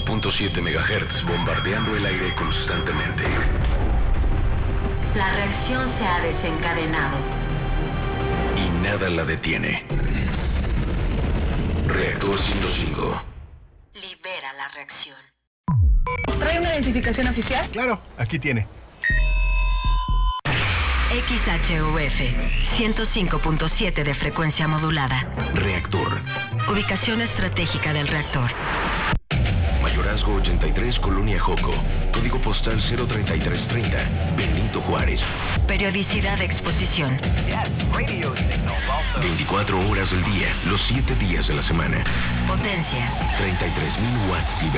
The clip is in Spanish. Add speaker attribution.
Speaker 1: 105.7 MHz bombardeando el aire constantemente.
Speaker 2: La reacción se ha desencadenado.
Speaker 1: Y nada la detiene. Reactor 105.
Speaker 2: Libera la reacción.
Speaker 3: ¿Trae una identificación oficial?
Speaker 4: Claro, aquí tiene.
Speaker 2: XHUF 105.7 de frecuencia modulada.
Speaker 1: Reactor.
Speaker 2: Ubicación estratégica del reactor.
Speaker 1: Mayorazgo 83, Colonia Joco. Código postal 03330. Benito Juárez.
Speaker 2: Periodicidad de exposición.
Speaker 1: 24 horas del día, los 7 días de la semana.
Speaker 2: Potencia.
Speaker 1: 33.000 watts.